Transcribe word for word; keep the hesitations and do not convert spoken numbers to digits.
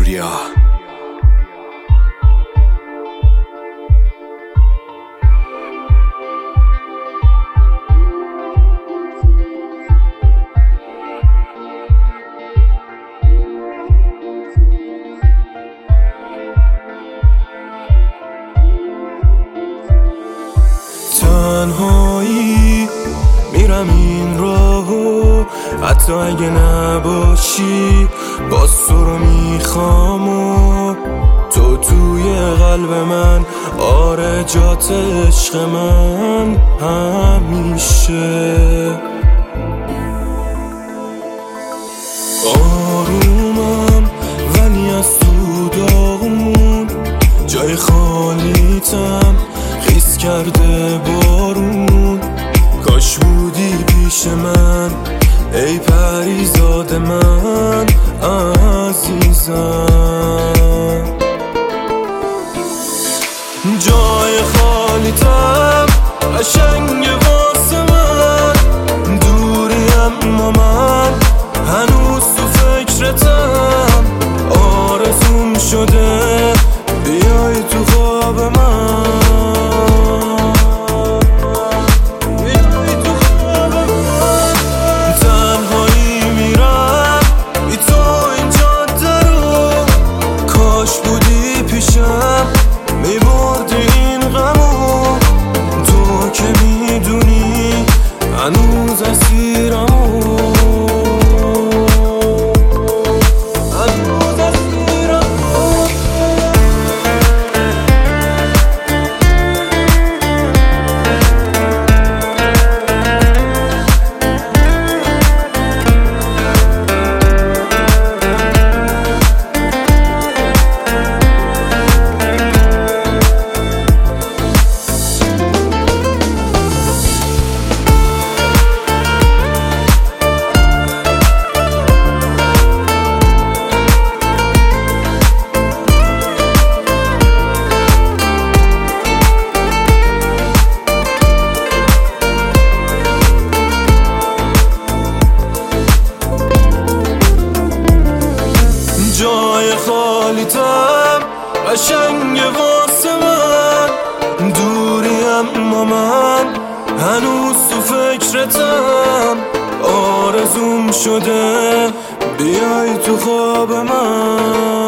پوریا. تنهایی میرم این راهو، حتی اگه نباشی باز تو رو میخوام و تو توی قلب من، آره جات عشق من همیشه. آرومم ولی از تو داغون، جای خالیتم خیس کرده بارون. کاش بودی پیش من ای پریزاد من عزیزم. جای خالیتم قشنگ واسه من، دوری اما من هنوز تو فکرتم. آرزوم شده بیای تو خواب من، میبردی این غمو. تو که میدونی هنوز اسیرم، هنوز اسیرم. جای خالیتم قشنگ واسه من، دوری اما من هنوز تو فکرتم. آرزوم شده بیای تو خواب من.